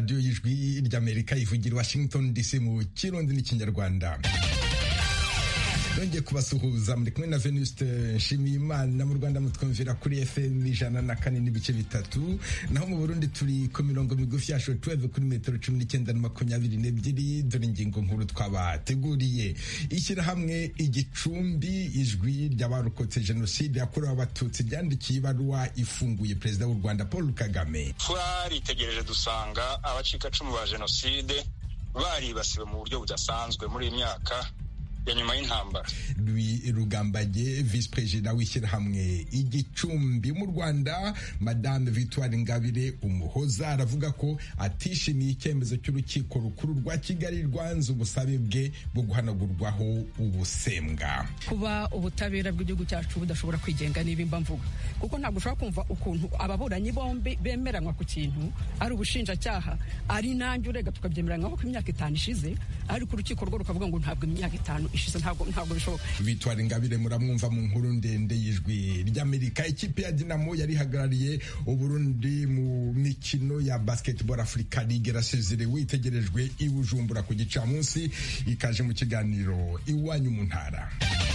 radiyo y'ijwi ry'Amerika ivugira Washington DC mu Kirundi n'Ikinyarwanda. Nongeye kubasuhuza muri kumwe na Venuste Nshimiyimana. Mu Rwanda mutwumvira kuri FM 104.3, naho mu Burundi turi ku mirongo migufi ya shortwave kuri metero 19 na 22. Dore ingingo nkuru twabateguriye. Ishyirahamwe Igicumbi ijwi ry'abarokotse jenoside yakorewe abatutsi ryandikiye ibaruwa ifunguye Perezida w'u Rwanda Paul Kagame. Twaritegereje dusanga abacikacumu ba jenoside baribasiwe mu buryo budasanzwe muri iyi myaka ya nyuma y'intambara. Louis Rugambage, vice president w'ishyirahamwe Igicumbi mu Rwanda, Madame Victoire Ingabire Umuhoza, aravuga ko atishimiye icyemezo cy'urukiko rukuru rwa Kigali rwanze ubusabe bwe bwo guhanagurwaho ubusembwa. Kuba ubutabera bw'igihugu cyacu budashobora kwigenga n'ibimba mvuga, kuko ntabwo ushobora kumva ukuntu ababuranyi bombi bemeranywa ku kintu, ari ubushinjacyaha ari nanjye urega tukabyemeranywa ko imyaka 5 ishize, ariko urukiko rwo rukavuga ngo ntabwo imyaka 5 ishize, ntabwo bishoboka. Victoire Ingabire muramwumva mu nkuru ndende y'ijwi ry'Amerika. Ikipe ya Dinamo yari hagarariye Uburundi mu mikino ya Basketball Africa League irasezerewe, itegerejwe i Bujumbura ku gicamunsi, ikaje mu kiganiro iwanyu mu ntara.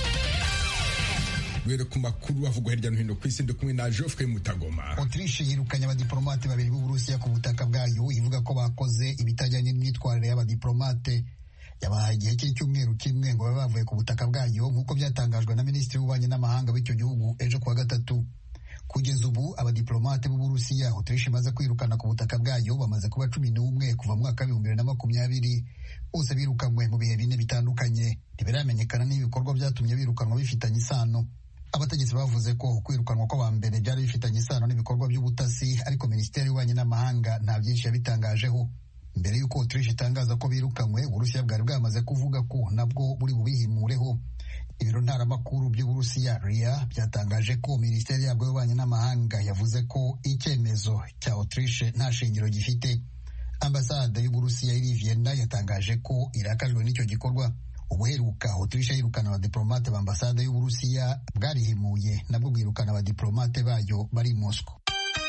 Were ku makuru avugwa hirya no hino ku isi, kumwe na Geoffrey Mutagoma. Autriche yirukanye abadiplomate babiri b'Uburusiya ku butaka bwayo, ivuga ko bakoze ibitajyanye n'imyitwarire y'abadiplomate. Yabahaye igihe cy'icyumweru kimwe ngo babe bavuye ku butaka bwayo, nk'uko byatangajwe na Minisitiri w'Ububanyi n'Amahanga w'icyo gihugu ejo kuwa gatatu. Kugeza ubu abadiplomate b'Uburusiya Autriche imaze kwirukana ku butaka bwayo bamaze kuba 11 kuva mu mwaka wa 2020. Bose birukanywe mu bihe bine bitandukanye. Ntibiramenyekana n'ibikorwa byatumye birukanwa bifitanye isano. Abategetsi bavuze ko kwirukanwa kw'aba mbere byari bifitanye isano n'ibikorwa by'ubutasi, ariko Minisiteri y'Ububanyi n'Amahanga nta byinshi yabitangajeho. Mbere y'uko Autriche itangaza ko birukanywe, Uburusiya bwari bwamaze kuvuga ko nabwo buri bubihimureho. Ibiro ntaramakuru by'Uburusiya RIA byatangaje ko Minisiteri yabwo y'Ububanyi n'Amahanga yavuze ko icyemezo cya Autriche nta shingiro gifite. Ambasade y'Uburusiya iri Vienna yatangaje ko irakajwe n'icyo gikorwa. Ubuheruka Autriche yirukana abadiplomate b'ambasade y'Uburusiya bwarihimuye, nabwo bwirukana abadiplomate bayo bari i Moscow.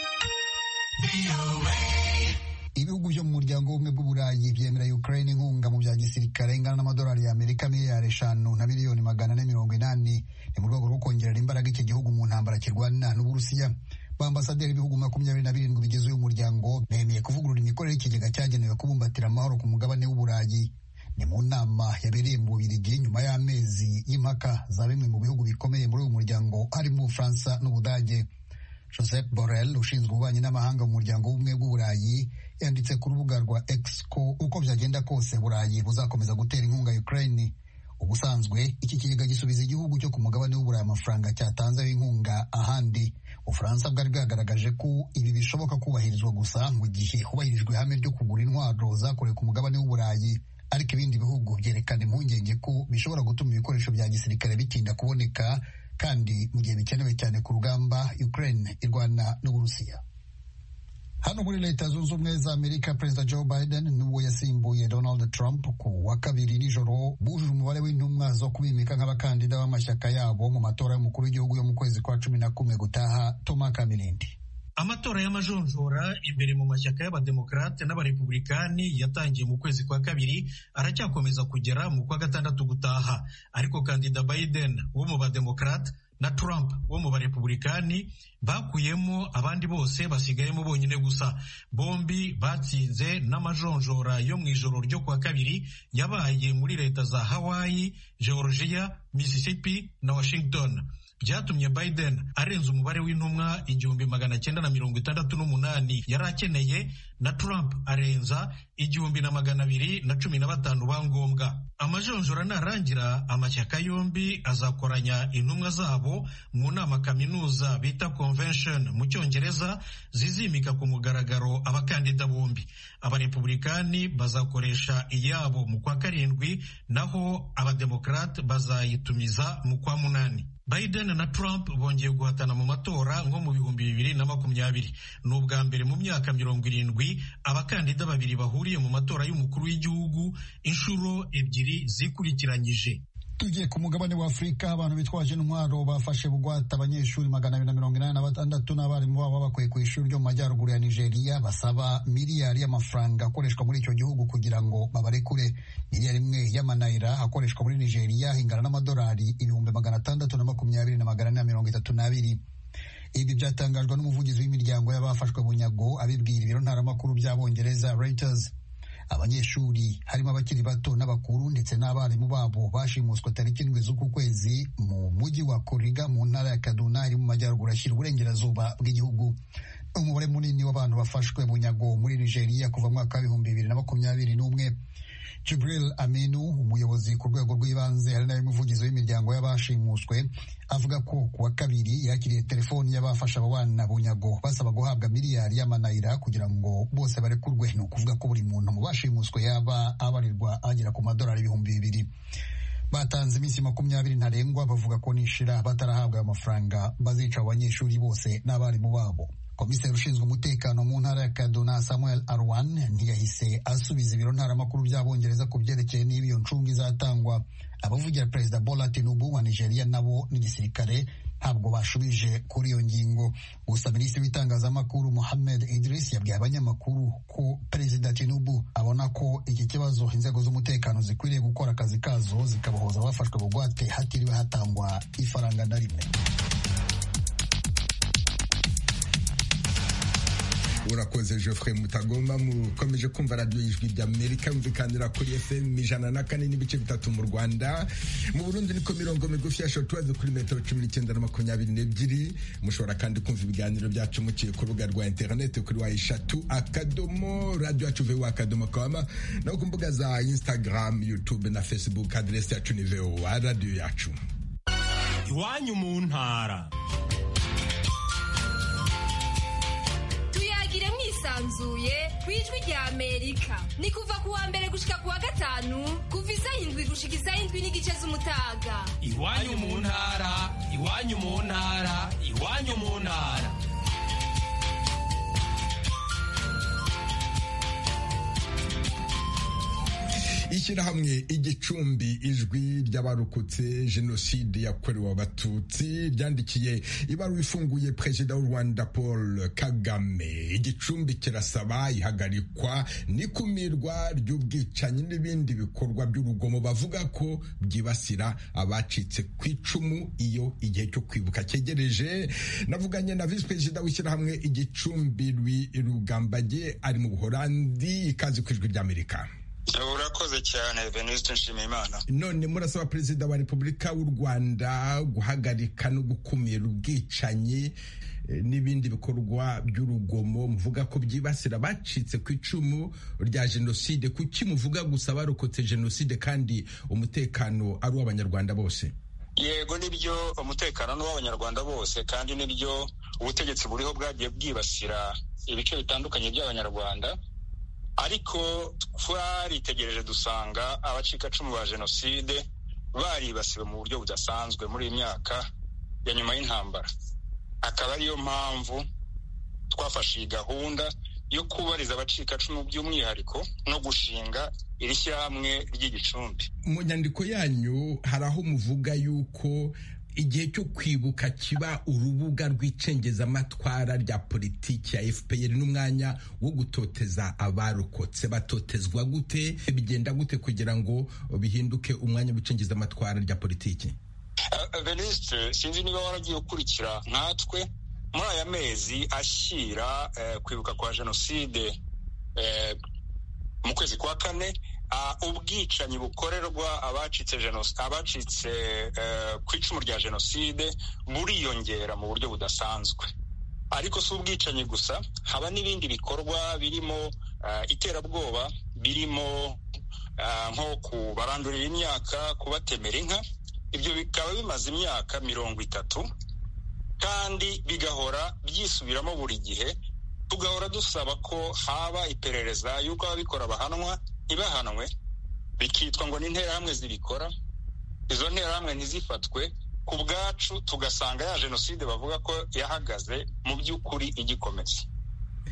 Ibihugu byo mu muryango w'ubumwe bw'Uburayi byemera Ukraine inkunga mu bya gisirikare ingana n'amadolari y'Amerika miliyari 5 na miliyoni 480. Ni mu rwego rwo kongerera imbaraga iki gihugu mu ntambara kirwana n'Uburusiya. Bambasaderi b'ibihugu 27 bigize uyu muryango bemeye kuvugurura imikorere y'ikigega cyagenewe kubumbatira amahoro ku mugabane w'Uburayi. Ni mu nama yabereye mu Bubiligi nyuma y'amezi y'impaka za bimwe mu bihugu bikomeye muri uyu muryango harimo Ubufaransa n'Ubudage. Joseph Borrell, ushinzwe ububanyi n'amahanga mu muryango w'ubumwe bw'Uburayi, yanditse ku rubuga rwa X ko uko byagenda kose Burayi buzakomeza gutera inkunga Ukraine. Ubusanzwe iki kigega gisubiza igihugu cyo ku mugabane w'Uburayi amafaranga cyatanzeho inkunga ahandi. Ubufaransa bwari bwagaragaje ko ibi bishoboka kubahirizwa gusa mu gihe hubahirijwe ihame ryo kugura intwaro zakorewe ku mugabane w'Uburayi, ariko ibindi bihugu byerekana impungenge ko bishobora gutuma ibikoresho bya gisirikare bitinda kuboneka, kandi mu gihe bikenewe cyane ku rugamba Ukraine irwana n'Uburusiya. Hano muri Leta Zunze Ubumwe za Amerika, Perezida Joe Biden n'uwo yasimbuye Donald Trump ku wa kabiri nijoro bujuje umubare w'intumwa zo kubimika nk'abakandida b'amashyaka yabo mu matora y'umukuru w'igihugu yo mu kwezi kwa 11 gutaha. Thomas Kamilindi. Amatora y'amajonjora imbere mu mashyaka y'abademokrate n'abarepublikani yatangiye mu kwezi kwa kabiri aracyakomeza kugera mu kwa gatandatu gutaha, ariko kandida Biden wo mu bademokrate na Trump wo mu barepublikani bakuyemo abandi bose basigayemo bonyine gusa. Bombi batsinze n'amajonjora yo mu ijoro ryo kwa kabiri yabaye muri leta za Hawaii, Georgia, Mississippi na Washington. Byatumye Biden arenza umubare w'intumwa 1968 yari akeneye, na Trump arenza 1215 bangombwa. Amajonjora narangira, amashyaka yombi azakoranya intumwa zabo mu nama kaminuza bita convention mu Cyongereza, zizimika ku mugaragaro abakandida bombi. Abarepublikani bazakoresha iyabo mu kwa 7, naho abademokrate bazayitumiza mu kwa 8. Biden na Trump bongeye guhatana mu matora nko mu 2020. Ni ubwa mbere mu myaka 70 abakandida babiri bahuriye mu matora y'umukuru w'igihugu inshuro ebyiri zikurikiranyije. Tugiye ku mugabane wa Afurika, abantu bitwaje intwaro bafashe bugwate abanyeshuri 286 n'abarimu babo bakuye ku ishuri ryo mu majyaruguru ya Nigeria basaba miliyari y'amafaranga akoreshwa muri icyo gihugu kugira ngo babarekure. Miliyari imwe y'amanayira akoreshwa muri Nigeria ingana n'amadolari 620,432. Ibi byatangajwe n'umuvugizi w'imiryango y'abafashwe bunyago abibwira ibiro ntaramakuru by'Abongereza Reuters. Abanyeshuri harimo abakiri bato n'abakuru ndetse n'abarimu babo bashimuswe tariki 7 z'uku kwezi mu mujyi wa Kuriga mu ntara ya Kaduna iri mu majyaruguru ashyira uburengerazuba bw'igihugu. Umubare munini w'abantu bafashwe bunyago muri Nigeria kuva mu mwaka wa 2021. Jibril Aminu, umuyobozi ku rwego rw'ibanze ari nawe muvugizi w'imiryango y'abashimuswe, avuga ko kuwa kabiri yakiriye telefoni y'abafasha abo bana bunyago basaba guhabwa miliyari y'amanayira kugira ngo bose barekurwe. Ni ukuvuga ko buri muntu mu bashimuswe yaba abarirwa agera ku madolari 2,000. Batanze iminsi 20 ntarengwa bavuga ko nishira batarahabwa amafaranga bazica abanyeshuri bose n'abarimu babo. Komiseri ushinzwe umutekano mu ntara ya Kaduna Samuel Arwan ntiyahise asubiza ibiro ntaramakuru by'Abongereza ku byerekeye niba iyo ncunga izatangwa. Abavugira Perezida Bola Tinubu wa Nigeria nabo n'igisirikare ntabwo bashubije kuri iyo ngingo. Gusa Minisitiri w'itangazamakuru Mohammed Idris yabwiye abanyamakuru ko Perezida Tinubu abona ko iki kibazo inzego z'umutekano zikwiriye gukora akazi kazo zikabohoza abafashwe bugwate hatiriwe hatangwa ifaranga na rimwe. Urakoze Geoffrey Mutagoma. Mukomeje kumva radio y'Ijwi ry'Amerika yumvikanira kuri FM 104.3 mu Rwanda. Mu Burundi niko mirongo migufi ya shortwave kuri metero 1922. Mushobora kandi kumva ibiganiro byacu muciye ku rubuga rwa internet kuri @radio@voa.com no ku mbuga za Instagram, YouTube na Facebook. Adresse yacu ni VOA radio yacu. Iwanyu mu ntara. Sanzuye kwijwi rya Amerika ni kuva kuwa mbere gushika kuwa gatanu kuva 7 gushika 7 n'igice z'umutaga. Iwanyu mu ntara, iwanyu mu ntara, iwanyu mu ntara. Ishyirahamwe Igicumbi ijwi ry'abarokotse jenoside yakorewe abatutsi ryandikiye ibaruwa ifunguye Perezida w'u Rwanda Paul Kagame. Igicumbi kirasaba ihagarikwa n'ikumirwa ry'ubwicanyi n'ibindi bikorwa by'urugomo bavuga ko byibasira abacitse ku icumu iyo igihe cyo kwibuka cyegereje. Navuganye na Vice Perezida w'ishyirahamwe Igicumbi Rugambage ari mu Buholandi. Ikaze ku Ijwi ry'Amerika. Urakoze cyane Venuste Nshimiyimana. None murasaba Perezida wa Repubulika w'u Rwanda guhagarika no gukumira ubwicanyi n'ibindi bikorwa by'urugomo muvuga ko byibasira abacitse ku icumu rya jenoside. Kuki muvuga gusa barokotse jenoside kandi umutekano ari uw'Abanyarwanda bose? Yego nibyo, umutekano ni uw'Abanyarwanda bose kandi nibyo ubutegetsi buriho bwagiye bwibasira ibice bitandukanye by'Abanyarwanda. Ariko twaritegereje dusanga abacikacumu ba jenoside baribasiwe mu buryo budasanzwe muri iyi myaka ya nyuma y'intambara. Akaba ariyo mpamvu twafashe iyi gahunda yo kubariza abacikacumu by'umwihariko no gushinga iri shyirahamwe ry'Igicumbi. Mu nyandiko yanyu hari aho muvuga yuko igihe cyo kwibuka kiba urubuga rw'icengezamatwara rya politiki ya FPR n'umwanya wo gutoteza abarokotse. Batotezwa gute? Bigenda gute kugira ngo bihinduke umwanya w'icengezamatwara rya politiki? Venuste, sinzi niba waragiye ukurikira nkatwe muri aya mezi ashyira kwibuka kwa jenoside mu kwezi kwa kane. Ubwicanyi bukorerwa abacitse ku icumu rya jenoside buriyongera mu buryo budasanzwe. Ariko si ubwicanyi gusa, haba n'ibindi bikorwa birimo iterabwoba, birimo nko kubarandurira imyaka, kubatemera inka. Ibyo bikaba bimaze imyaka 30 kandi bigahora byisubiramo buri gihe. Tugahora dusaba ko haba iperereza y'uko ababikora bahanwa, ntibahanwe, bikitwa ngo ni interahamwe zibikora. Izo nterahamwe ntizifatwe. Ku bwacu tugasanga ya jenoside bavuga ko yahagaze mu by'ukuri igikomeza.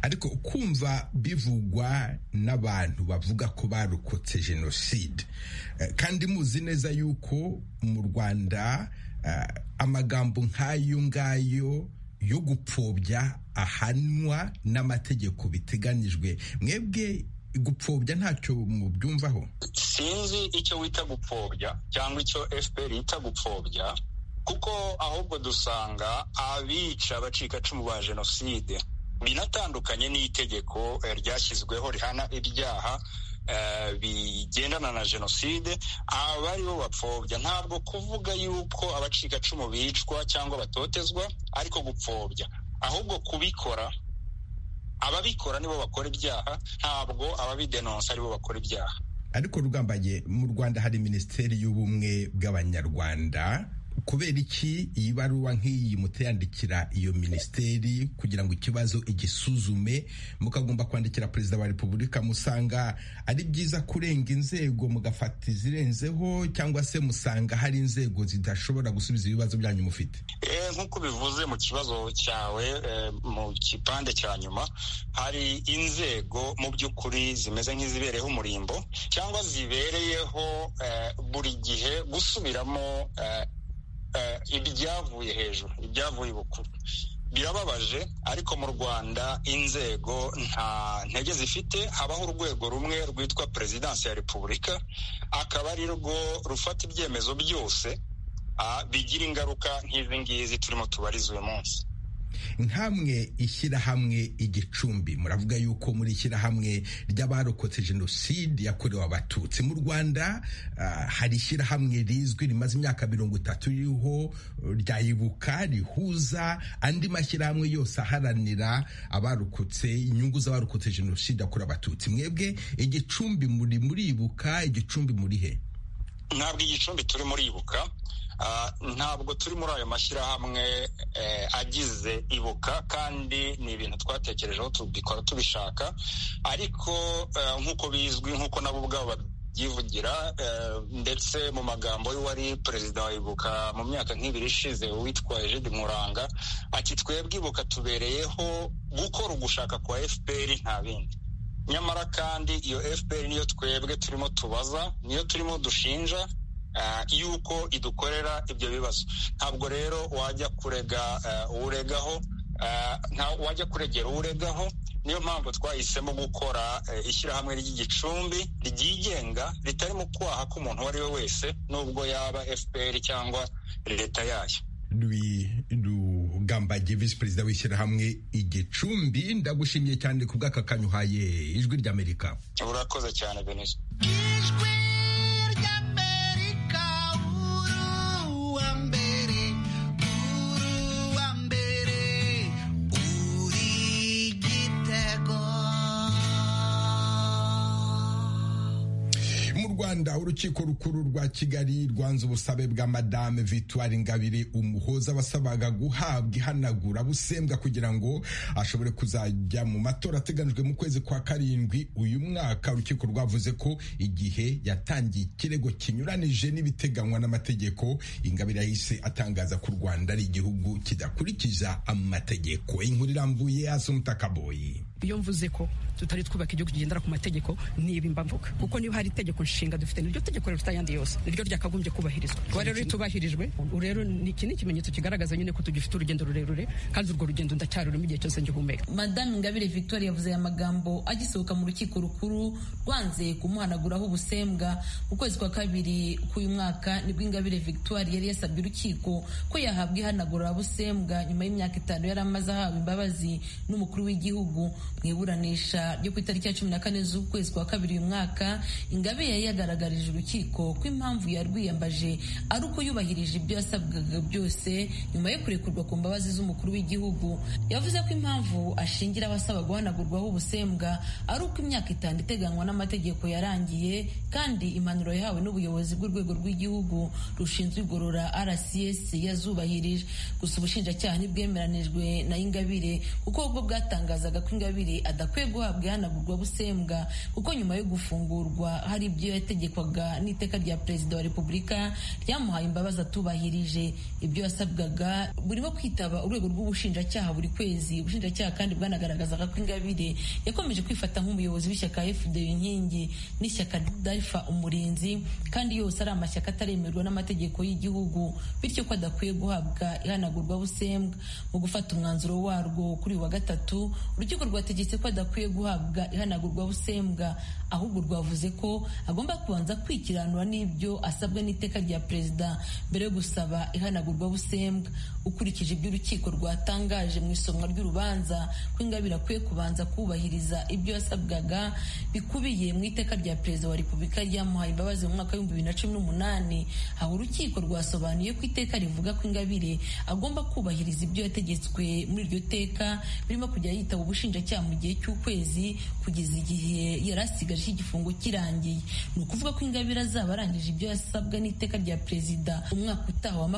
ariko kumva bivugwa n'abantu bavuga ko barokotse jenoside kandi muzi neza yuko mu Rwanda amagambo nk'ayo ngayo yo gupfobya ahanwa n'amategeko biteganijwe, mwebwe gupfobya ntacyo mubyumvaho? Sinzi icyo wita gupfobya cyangwa icyo FPR yita gupfobya, kuko ahubwo dusanga abica abacikacumu ba jenoside binatandukanye n'itegeko ryashyizweho rihana ibyaha bigendana na jenoside, aba aribo bapfobya. Ntabwo kuvuga yuko abacikacumu bicwa cyangwa batotezwa ariko gupfobya, ahubwo kubikora, ababikora nibo bakora ibyaha, ntabwo ababidenonsa aribo bakora ibyaha. Ariko Rugambage, mu Rwanda hari Minisiteri y'Ubumwe bw'Abanyarwanda, kubera iki iyi baruwa nk'iyi mutayandikira iyo minisiteri kugira ngo ikibazo igisuzume, mukagomba kwandikira Perezida wa Repubulika? Musanga ari byiza kurenga inzego mugafata izirenzeho, cyangwa se musanga hari inzego zidashobora gusubiza ibibazo byanyu mufite? Nk'uko bivuze mu kibazo cyawe mu kipande cya nyuma, hari inzego mu by'ukuri zimeze nk'izibereyeho umurimbo cyangwa zibereyeho buri gihe gusubiramo ibyavuye hejuru, ibyavuye bukuru. Birababaje, ariko mu Rwanda inzego nta ntege zifite. Habaho urwego rumwe rwitwa Perezidansi ya Repubulika, akaba ari rwo rufata ibyemezo byose bigira ingaruka nk'izi ngizi turimo tubariza uyu munsi. Nkamwe ishyirahamwe Igicumbi, muravuga yuko muri ishyirahamwe ry'abarokotse jenoside yakorewe Abatutsi. Mu Rwanda hari ishyirahamwe rizwi rimaze imyaka 30 ririho rya Ibuka, rihuza andi mashyirahamwe yose aharanira abarokotse, inyungu z'abarokotse jenoside yakorewe Abatutsi. Mwebwe Igicumbi muri Ibuka, Igicumbi muri he? Ntabwo Igicumbi turi muri Ibuka, ntabwo turi muri ayo mashyirahamwe agize Ibuka, kandi ni ibintu twatekerejeho tubikora tubishaka, ariko nk'uko bizwi, nk'uko nabo ubwabo babyivugira, ndetse mu magambo y'uwari perezida wa Ibuka mu myaka nk'ibiri ishize witwa Egide Nkuranga, ati twebwe Ibuka tubereyeho gukora ugushaka kwa FPR nta bindi. Nyamara kandi iyo FPR niyo twebwe turimo tubaza, niyo turimo dushinja yuko idukorera ibyo bibazo. Ntabwo rero wajya kurega uregaho, wajya kuregera uregaho. Niyo mpamvu twahisemo gukora ishyirahamwe ry'Igicumbi ryigenga, ritari mu kwaha k'umuntu uwo ari we wese, nubwo yaba FPR cyangwa leta yayo. Rugambage, Visi Perezida w'ishyirahamwe Igicumbi, ndagushimiye cyane ku bw'aka kanya uhaye Ijwi ry'Amerika. Urakoze cyane Benise. Urukiko rukuru rwa Kigali rwanze ubusabe bwa Madame Victoire Ingabire Umuhoza wasabaga guhabwa ihanagura busembwa kugira ngo ashobore kuzajya mu matora ateganijwe mu kwezi kwa karindwi uyu mwaka. Urukiko rwavuze ko igihe yatangiye ikirego kinyuranije n'ibiteganywa n'amategeko, Ingabire yahise atangaza ko u Rwanda ari igihugu kidakurikiza amategeko. Inkuru irambuye Asumutakaboyi. Iyo mvuze ko tutari twubaka igihugu kigendera ku mategeko, niba mbavuga kuko niba hari itegeko nshinga dufite, niryo tegeko rero tutayandi yose, niryo ryakagombye kubahirizwa. Kuba rero ritubahirijwe, rero ni ikimenyetso kigaragaza nyine ko tugifite urugendo rurerure, kandi urwo rugendo ndacyarurimo igihe cyose ngihumeka. Madame Ingabire Victoire yavuze aya magambo agisohoka mu rukiko rukuru rwanze kumuhanaguraho ubusembwa. Mu kwezi kwa kabiri k'uyu mwaka nibwo Ingabire Victoire yari yasabye urukiko ko yahabwa ihanagura busembwa nyuma y'imyaka 5 yari amaze ahawe imbabazi n'umukuru w'igihugu. Mu iburanisha ryo ku itariki ya 14 z'ukwezi kwa kabiri uyu mwaka, Ingabire yari yagaragarije urukiko ko impamvu yarwiyambaje ari uko yubahirije ibyo yasabwaga byose nyuma yo kurekurwa ku mbabazi z'umukuru w'igihugu. Yavuze ko impamvu ashingira abasaba guhanagurwaho ubusembwa ari uko imyaka 5 iteganywa n'amategeko yarangiye, kandi impanuro yahawe n'ubuyobozi bw'urwego rw'igihugu rushinzwe igorora RCS yazubahirije. Gusa ubushinjacyaha ntibwemeranijwe na Ingabire kuko ubwo bwatangazaga ko Ingabire Ingabire adakwiye guhabwa ihanagurwa busembwa kuko nyuma yo gufungurwa hari ibyo yategekwaga n'iteka rya perezida wa repubulika ryamuhaye imbabazi atubahirije. Ibyo yasabwaga burimo kwitaba urwego rw'ubushinjacyaha buri kwezi. Ubushinjacyaha kandi bwanagaragazaga ko Ingabire yakomeje kwifata nk'umuyobozi w'ishyaka FDU inkingi n'ishyaka DAIFA umurinzi, kandi yose ari amashyaka ataremerwa n'amategeko y'igihugu, bityo ko adakwiye guhabwa ihanagurwa busembwa. Mu gufata umwanzuro warwo kuri wa gatatu, urukiko rwategetse ko adakwiye guhabwa ihanagurwa busembwa, ahubwo rwavuze ko agomba kubanza kwikiranura n'ibyo asabwa n'iteka rya perezida mbere yo gusaba ihanagurwa busembwa. Ukurikije ibyo urukiko rwatangaje mu isomwa ry'urubanza ko Ingabire akwiye kubanza kubahiriza ibyo yasabwaga bikubiye mu iteka rya perezida wa repubulika ryamuhaye imbabazi mu mwaka wa 2018, aho urukiko rwasobanuye ko iteka rivuga ko Ingabire agomba kubahiriza ibyo yategetswe muri iryo teka, birimo kujya yitaba ubushinjacyaha mu gihe cy'ukwezi kugeza igihe yari asigaje igifungo kirangiye. Ni ukuvuga ko Ingabire azaba arangije ibyo yasabwa n'iteka rya perezida umwaka utaha wa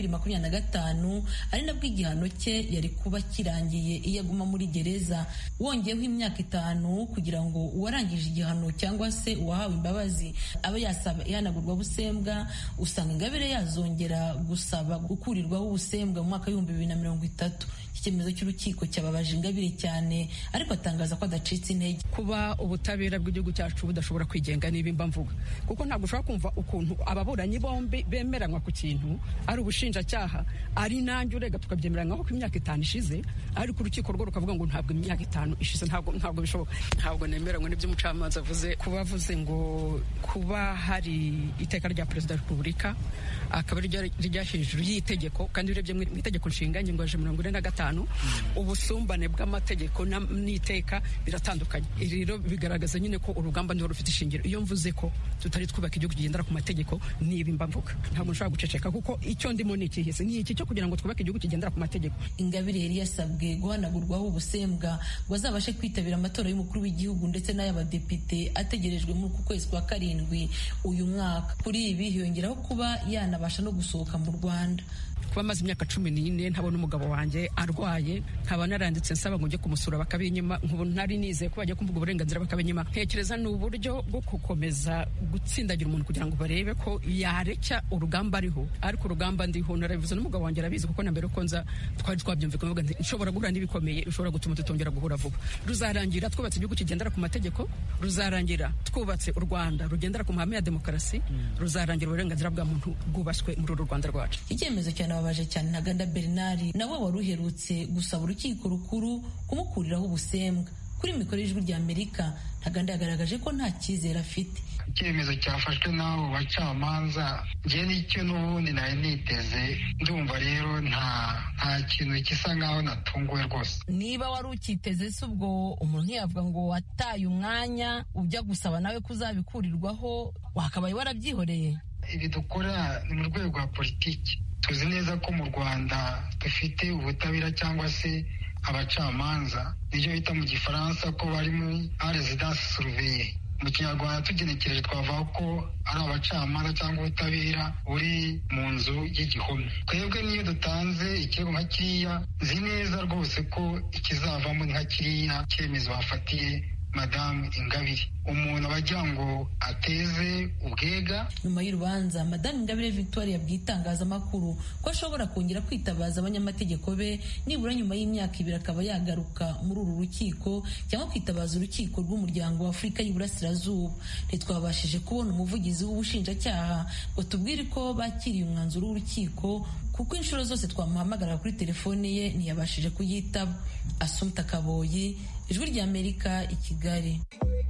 2025, ari nabwo igihano cye yari kuba kirangiye iyo aguma muri gereza. Wongeyeho imyaka 5 kugira ngo uwarangije igihano cyangwa se uwahawe imbabazi abe yasaba ihanagurwa busembwa, usanga Ingabire yazongera gusaba gukurirwaho ubusembwa mu mwaka wa 2030. Icyemezo cy'urukiko cyababaje Ingabire cyane, ariko atangaza ko adacitse intege. Kuba ubutabera bw'igihugu cyacu budashobora kwigenga niba imba mvuga, kuko ntabwo ushobora kumva ukuntu ababuranyi bombi bemeranywa ku kintu, ari ubushinjacyaha ari nanjye urega tukabyemeranywaho ko imyaka 5 ishize, ariko urukiko rwo rukavuga ngo ntabwo imyaka 5 ishize. Ntabwo bishoboka. Ntabwo nemeranywa n'ibyo umucamanza avuze, kuba avuze ngo kuba hari iteka rya perezida wa repubulika akaba rijya hejuru y'itegeko, kandi urebye mu itegeko nshinga ingingo ya 45 ubusumbane bw'amategeko n'iteka biratandukanye. Rero bigaragaza nyine ko urugamba niho rufite ishingiro. Iyo mvuze ko tutari twubaka igihugu kigendera ku mategeko niba imba mvuga, ntabwo nshobora guceceka, kuko icyo ndimo ni ikihise ni iki cyo kugira ngo twubake igihugu kigendera ku mategeko. Ingabire yari yasabwe guhanagurwaho ubusembwa ngo azabashe kwitabira amatora y'umukuru w'igihugu ndetse n'ay'abadepite ategerejwe muri uku kwezi kwa 7 uyu mwaka. Kuri ibi hiyongeraho kuba yanabasha no gusohoka mu Rwanda. Kuba maze imyaka 14 ntabona umugabo wanjye arwaye, nkaba naranditse nsaba ngo njye kumusura bakabinyima, nk'ubu ntari nizeye ko bajya kumvuga uburenganzira bakabinyima. Ntekereza ni uburyo bwo gukomeza gutsindagira umuntu kugira ngo barebe ko yarecya urugamba ariho, ariko urugamba ndiho narabivuze n'umugabo wanjye arabizi, kuko na mbere uko nza twari twabyumvikana ngo nshobora guhura n'ibikomeye bishobora gutuma tutongera guhura vuba. Ruzarangira twubatse igihugu kigendera ku mategeko, ruzarangira twubatse u Rwanda rugendera ku mahame ya demokarasi, ruzarangira uburenganzira bwa muntu bwubashywe muri uru Rwanda rwacu. Icyemezo babaje cyane Ntaganda Bernard nawe wari uherutse gusaba urukiko rukuru kumukuriraho ubusembwa. Kuri mikoro y'Ijwi ry'Amerika, Ntaganda yagaragaje ko nta cyizere afite. Icyemezo cyafashwe n'abo bacamanza njye nicyo n'ubundi nari niteze, ndumva rero nta kintu gisa nkaho natunguwe rwose. Niba wari ukiteze se ubwo umuntu yavuga ngo wataye umwanya ujya gusaba nawe kuzabikurirwaho, wakabaye warabyihoreye. Ibi dukora ni mu rwego rwa politiki. Tuzi neza ko mu Rwanda dufite ubutabera cyangwa se abacamanza, nibyo bita mu gifaransa ko bari muri residence surveillée. Mu Kinyarwanda tugenekereje twavuga ko ari abacamanza cyangwa ubutabera buri mu nzu y'igihome. Twebwe niyo dutanze ikirego nka kiriya, nzi neza rwose ko ikizavamo nka kiriya cyemezo bafatiye Madamu Ingabire. Umuntu abagira ngo ateze ubwega. Nyuma y'urubanza, Madamu Ingabire Victoire yabwiye itangazamakuru ko ashobora kongera kwitabaza abanyamategeko be nibura nyuma y'imyaka 2 akaba yagaruka muri uru rukiko cyangwa kwitabaza urukiko rw'umuryango wa Afurika y'Iburasirazuba. Ntitwabashije kubona umuvugizi w'ubushinjacyaha ngo tubwire ko bakiriye umwanzuro w'urukiko, kuko inshuro zose twamuhamagara kuri telefone ye ntiyabashije kuyitaba. Assumpta Kaboyi, Ijwi ry'Amerika, i Kigali.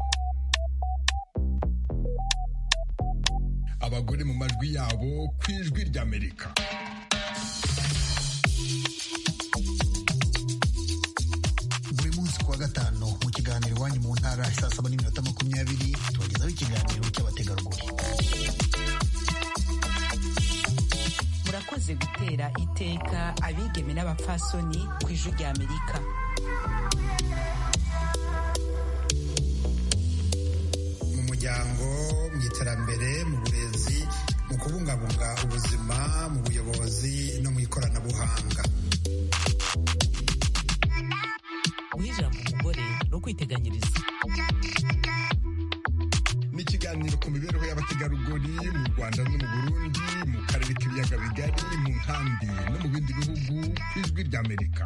Abagore mu majwi yabo ku Ijwi ry'Amerika. Buri munsi kuwa gatanu mu kiganiro Iwanyu mu Ntara saa 7:20 tubagezaho ikiganiro cy'abategarugori. Murakoze gutera iteka abigeme n'abapfasoni ku Ijwi ry'Amerika. Mu muryango, mu iterambere, mu burezi, mu kubungabunga ubuzima, mu buyobozi no mu ikoranabuhanga. Guha ijambo umugore burundi no mu bindi bihugu. Ijwi ry'Amerika.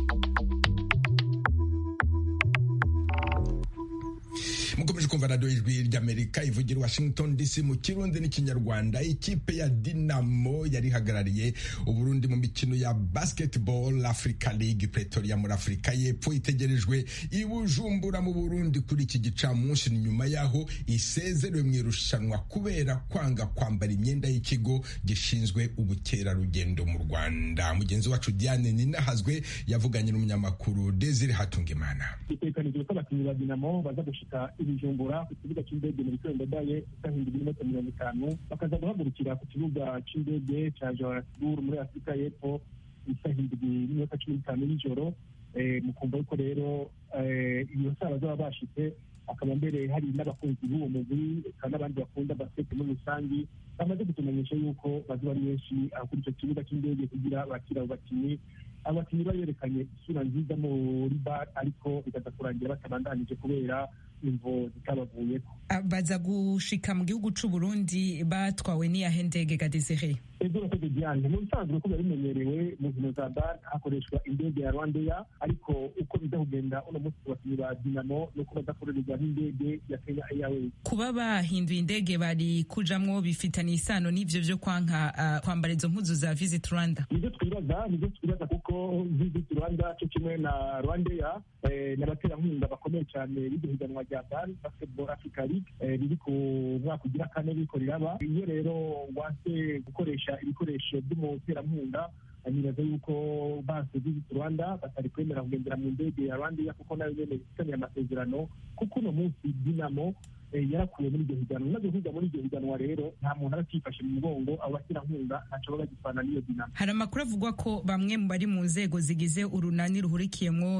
mukomeje kumva radiyo ijwi ry'Amerika ivugira Washington DC mu kirundi n'ikinyarwanda. Ikipe ya Dinamo yari ihagarariye Uburundi mu mikino ya Basketball Africa League Pretoria muri Afrika y'Epfo itegerejwe i Bujumbura mu Burundi kuri iki gicamunsi, nyuma yaho isezerewe mu irushanwa kubera kwanga kwambara imyenda y'ikigo gishinzwe ubukerarugendo mu Rwanda. Mugenzi wacu Diane Ninahazwe yavuganye n'umunyamakuru Desire Hatungimana. Itekanijwe ko abakinnyi ba Dinamo baza gushika Bujumbura ku kibuga cy'indege muri Ndadaye isahinda iminota 50 bakaza guhagurukira ku kibuga cy'indege cya Johannesburg muri Afrika y'Epfo isahinda iminota 15 y'ijoro. Mukumva ko rero iyo saba zaba bashitse, akaba mbere hari n'abakunzi b'uwo mugwi kandi abandi bakunda basket muri rusangi bamaze gutumenyesha yuko bazoba ari benshi kuri icyo kibuga cy'indege kugira bakira abakinnyi bayerekanye isura nziza muri bar, ariko bikaza kurangira batabandanije kubera imvo zitabavuyeko. Baza gushika mu gihugu c'u Burundi batwawe n'iyahe ndege ga Desire? Urakoze Diane, mu bisanzwe ko bimenyerewe mu nkino za bar hakoreshwa indege ya Rwandair, ariko uko biza kugenda uno munsi abakinnyi ba Dinamo nuko badakorerwa n'indege ya Kenya Airways. Kuba bahinduye indege bari kujamwo bifitanye isano n'ivyo vyo kwanka kwambara izo mpuzu za Visit Rwanda? Nivyo twibaza kuko Visit Rwanda cyo kimwe na Rwandair n'abaterankunga bakomeye cyane b'ihiganwa rya bar Basketball Africa League riri ku mwaka ugira 4 biriko riraba. Iyo rero wase gukoresha ibikoresho by'umuterankunga, nibaza yuko base Visit Rwanda batari kwemera kugendera mu ndege ya Rwandair kuko nayo nyene ifitanye amasezerano, kuko uno munsi Dinamo yarakuye muri iryo higanwa. Maze kuvuga muri iryo higanwa rero nta muntu arakifashe mu mugongo, abo baterankunga ntaco baba bagifana n'iyo Dinamo. Hari amakuru avugwa ko bamwe mu bari mu nzego zigize urunani ruhurikiyemwo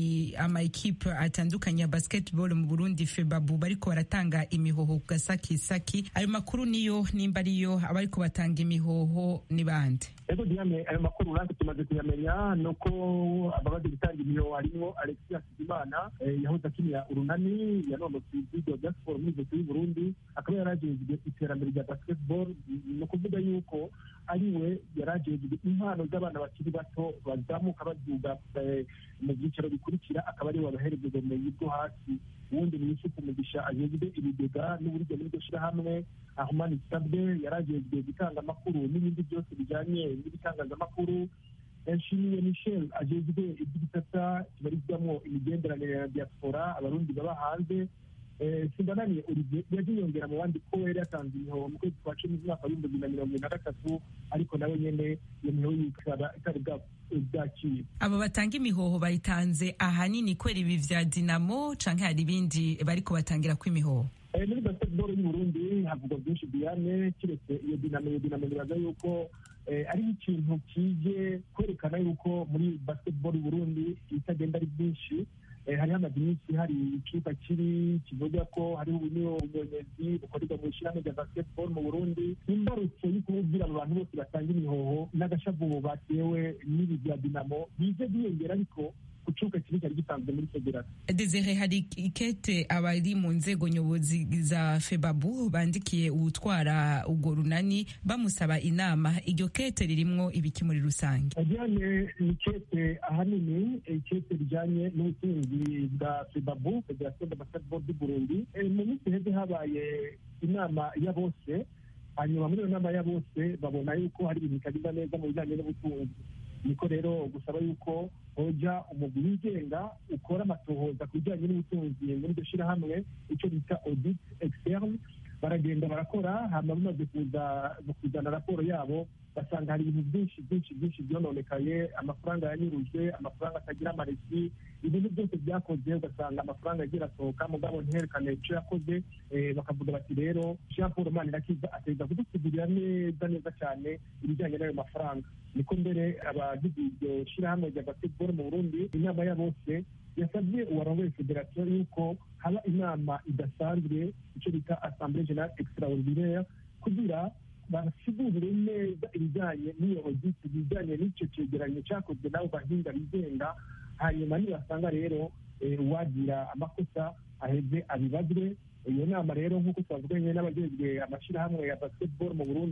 ama equipe atandukanye ya basketball mu Burundi FEBABU bariko baratanga imihoho ku gasakisaki. Ayo makuru niyo nimba ariyo abariko batanga imihoho ni bande? Ego Diane, ayo makuru natwe tumaze kuyamenya, nuko ababaze gutanga imihoho harimo Alexis Hakizimana yahoze akinira urunani yanonotse video bya siporo muri leta y'u Burundi, akaba yarajejwe iterambere rya basketball. No kuvuga yuko ariwe yarajejwe impano z'abana bakiri bato bazamuka baduga mu byiciro bikurikira, akaba ariwe wabahereje ubumenyi bwo hasi. Ubundi ni Yusufu Mugisha ajejwe ibigega n'uburyo muri gushyira hamwe. Ahmani Sabde yarajejwe gutanga amakuru n'ibindi byose bijyanye n'ibitangazamakuru. Nshimiye Michel ajejwe iby'ibisata kibarizwamo imigenderanire ya diaspora abarundi baba hanze. Simbananiye Olivier yagiyongera mu bandi ko yari yatanze imihoho mu kwezi kwa 10 mu mwaka wa 2023, ariko nawe nyene iyo mihoho yikaba itari bwakiriye. Abo batanga imihoho bayitanze ahanini kwera ibi vya Dinamo canke hari ibindi bariko batangira ko imihoho? Muri basketball y'u Burundi havugwa byinshi Diane, kiretse iyo Dinamo nibaza yuko ari ikintu kije kwerekana yuko muri basketball y'u Burundi itagenda ari byinshi. Hari hamaze iminsi hari ikipe kivuga ko hariho ubunyonyezi bukorerwa mu ishyirahamwe rya basketball mu Burundi. Imbarutso yo kubwira abantu bose batanga imihoho n'agashavu batewe n'ibi bya Dinamo bize byiyongera, ariko kucuka kiri cyari gitanzwe muri federation. Desire, hari ikete abari mu nzego nyobozi za FEBABU bandikiye utwara ubwo runani bamusaba inama. Iryo kete ririmwo ibiki muri rusange? Ajyanye ni kete ahanini ikete rijanye n'ubutunzi bwa FEBABU, Federation de Basketball du Burundi. Mu minsi heze habaye inama ya bose, hanyuma muri iyo nama ya bose babona yuko hari ibintu bitagenda neza mu bijyanye n'ubutunzi. Niko rero gusaba yuko hoja umugwi wigenga ukora amatohoza ku bijyanye n'ubutunzi muri iryo shyirahamwe, icyo bita audit externe. Baragenda barakora, hama bamaze kuzana raporo yabo basanga hari ibintu byinshi byononekaye, amafaranga yanyurujwe, amafaranga atagira amaresi, ibintu byose byakoze ugasanga amafaranga agira asohoka mugabo ntiherekane icyo yakoze. Bakavuga bati rero Jean Paul Manirakiza ateza kudusigurira neza cyane ibijyanye n'ayo mafaranga. Niko mbere abagize iryo shyirahamwe rya basketball mu Burundi, inama ya bose yasabye uwarongoye federation yuko haba inama idasanzwe, icyo bita Assemblée Générale Extraordinaire, kugira basigurire neza ibijyanye n'iyo audit, ibijyanye n'icyo cyegeranyo cyakozwe n'abo bahinga bigenga. Hanyuma nibasanga rero uwagira amakosa aheze abibazwe. Iyo nama rero nk'uko twavuganye n'abajejwe amashyirahamwe ya basketball mu Burundi,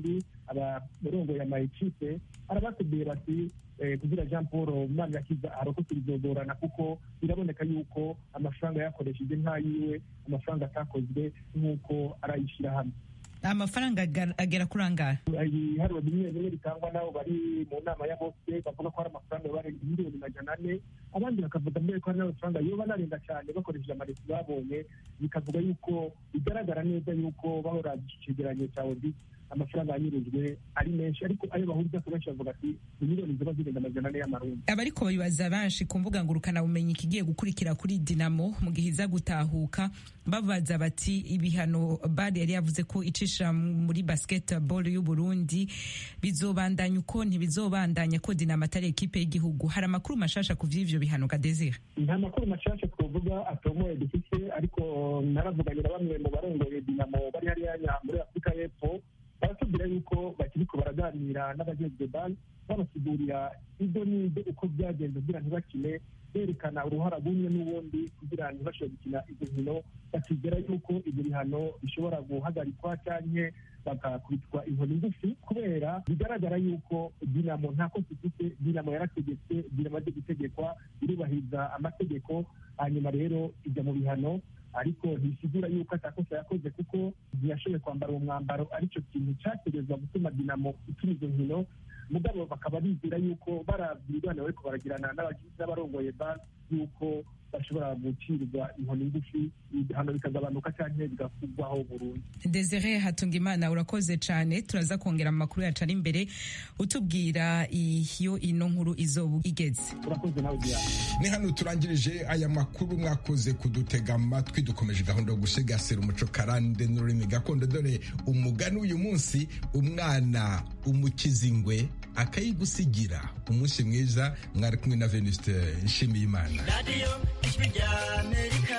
abarongoye amayikipe arabatubwiye bati kugira Jean Paul Manirakiza arokotse bizogorana kuko biraboneka yuko amafaranga yakoresheje ntayiwe, amafaranga atakozwe nk'uko arayishyira hamwe. Amafaranga agera kuri angahe? Ibiharuro bimwe bimwe bitangwa nabo bari mu nama ya bose bavuga ko hari amafaranga barenga miliyoni 400, abandi bakavuga mbere ko hari n'amafaranga yoba narenga cyane bakoresheje amaresi babonye, bikavuga yuko bigaragara neza yuko bahora icegeranyo cya Audit amafaranga yanyurujwe ari menshi, ariko ayo bahuriza ku benshi bavuga ati miliyoni ziba zirenga 400 y'amarundi. Abariko babibaza benshi ku mbuga ngurukana bumenyi kigiye gukurikira kuri Dinamo mu gihe iza gutahuka, babaza bati ibihano Bari yari yavuze ko icisha muri basketball y'u Burundi bizobandanya uko ntibizobandanya ko Dinamo atari ekipe y'igihugu. Hari amakuru mashasha ku vy'ivyo bihano ga Desire? Nta makuru mashasha twovuga atomoye dufite, ariko naravuganye na bamwe mu barongoye Dinamo bari hariya muri Afrika y'Epfo, baratubwira yuko bakiriko baraganira n'abajejwe BAL babasigurira ibyo n'ibyo uko byagenze kugira ntibakine, berekana uruhara rumwe n'ubundi kugira ntibashobore gukina izo nkino, bakizera yuko ibyo bihano bishobora guhagarikwa canke bagakubitwa inkoni ngufi, kubera bigaragara yuko Dinamo nta kosa ifite. Dinamo yarategetse, Dinamo aje gutegekwa, irubahiriza amategeko, hanyuma rero ijya mu bihano, ariko ntisigura yuko atakosa yakoze kuko ntiyashoboye kwambara uwo mwambaro, aricyo kintu cyategerezwa gutuma Dinamo ikina izo nkino. Mugabo bakaba bizera yuko baravye ibiganiro bariko baragirana n'abarongoye BAL yuko bashobora gucirwa inkoni ngufi, ibihano bikagabanuka canke bigakugwaho burundu. Desire Hatungimana, urakoze cane, turaza kongera amakuru yacu ari imbere utubwira iyo ino nkuru izobu igeze. Urakoze nawe Diana. Ni hano turangirije aya makuru, mwakoze kudutega amatwi. Dukomeje gahunda yo gusigasira umuco karande n'ururimi gakondo. Dore umugani uyu munsi: umwana umukizingwe akayigusigira. Umunsi mwiza, mwari kumwe na Venuste Nshimiyimana. Ijwi rya Amerika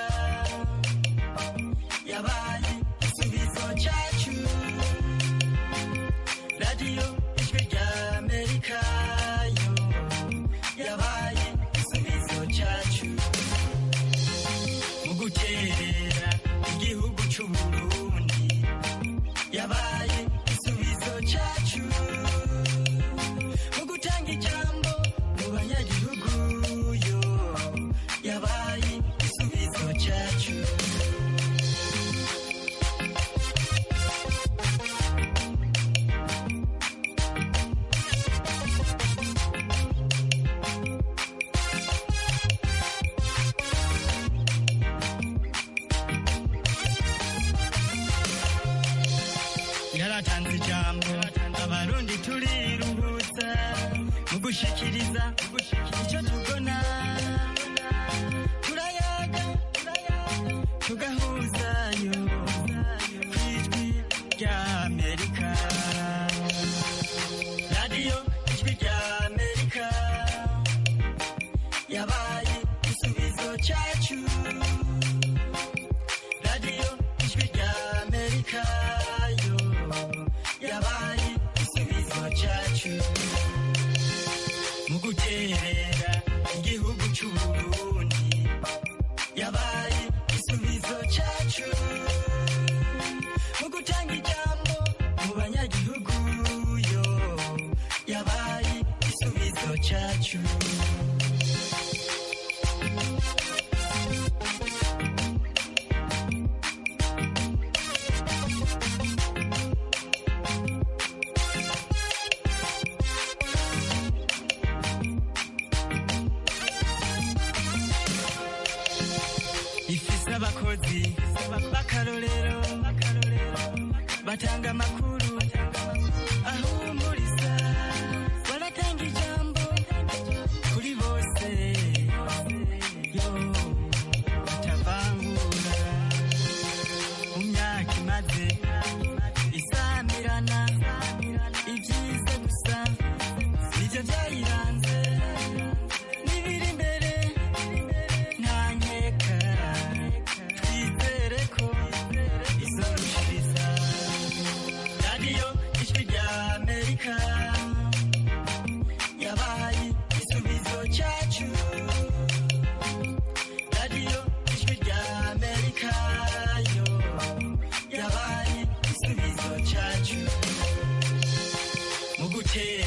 yabaye igisubizo cyacu. Radio Ijwi rya Amerika yo yabaye igisubizo cyacu mu guterera igihugu cy'u Burundi, yabaye igisubizo cyacu mu gutanga ijambo mu banyagihugu yo yabaye igisubizo cyacu. Yaratanze ijambo abarundi turiruhutsa mu gushikiriza icyo tubona, turayaga tugahuzayo ku ijwi rya Amerika. Radio Ijwi rya Amerika yabaye igisubizo cyacu. Radio Ijwi rya Amerika yo yabaye igisubizo cyacu mu guterera igihugu cy'u Burundi, yabaye igisubizo cyacu mu gutanga ijambo mu banyagihugu yo yabaye igisubizo cyacu. Abakozi b'akarorero batanga amakuru ahumuriza, baratanga ijambo kuri bose yo batavangura. Mu myaka imaze isamirana, ibyiza gusa nibyo byayiranze, n'ibiri imbere nta nkeka. kera